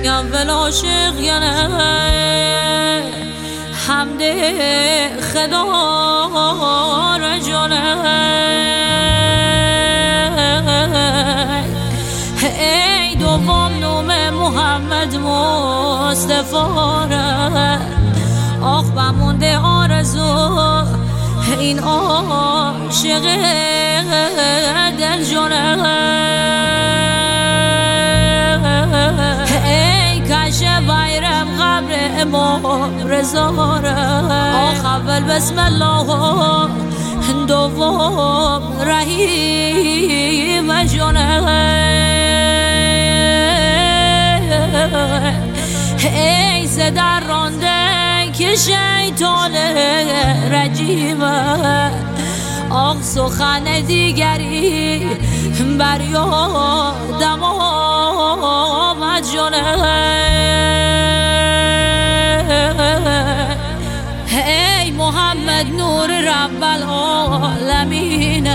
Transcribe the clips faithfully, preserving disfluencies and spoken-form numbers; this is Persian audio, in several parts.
یا ول عاشق یا نه حمد خدا رجانه ای دوم نوم محمد مصطفی آخ بمونده آرزو این عاشق دل جانه ای کش بیرم قبر امام رضا آخ اول بسم الله دوم رحیم جانه ای زدر رانده که شیطان رجیمه آخ سخن دیگری بر یادم آمد جانه ای محمد نور رب العالمین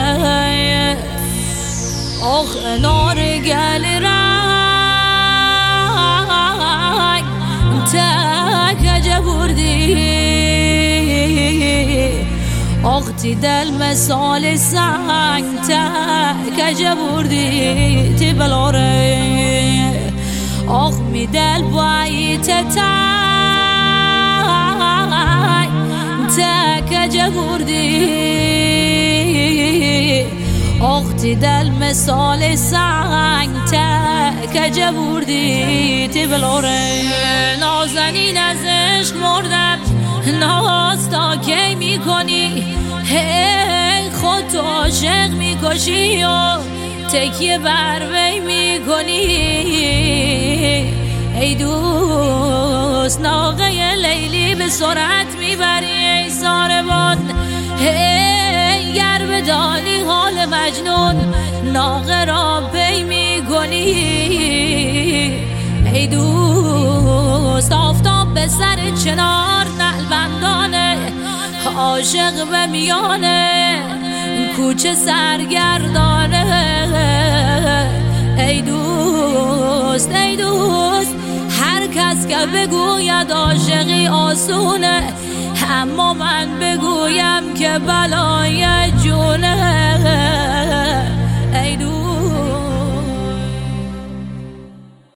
آخ نار گل رنگ تک بردی آخ تی دل مثال سنگ تک بردی تی بلاره آخ می دل باید تک تک بردی آخ تی دل مثال سنگ تک بردی تی بلاره نازنین از عشق مردم ناز تا کی میکنی هی خود تو عاشق میکشی و تکیه بر وی میکنی ای دوست ناقه لیلی به سرعت میبری ای ساربان هی گر بدانی حال مجنون ناقه را پی میکنی ای دوست آفتاب به سر چنار نعلبندانه عاشق به میانه کوچه سرگردانه ای دوست ای دوست هر کس که بگوید عاشقی آسونه اما من بگویم که بلای جونه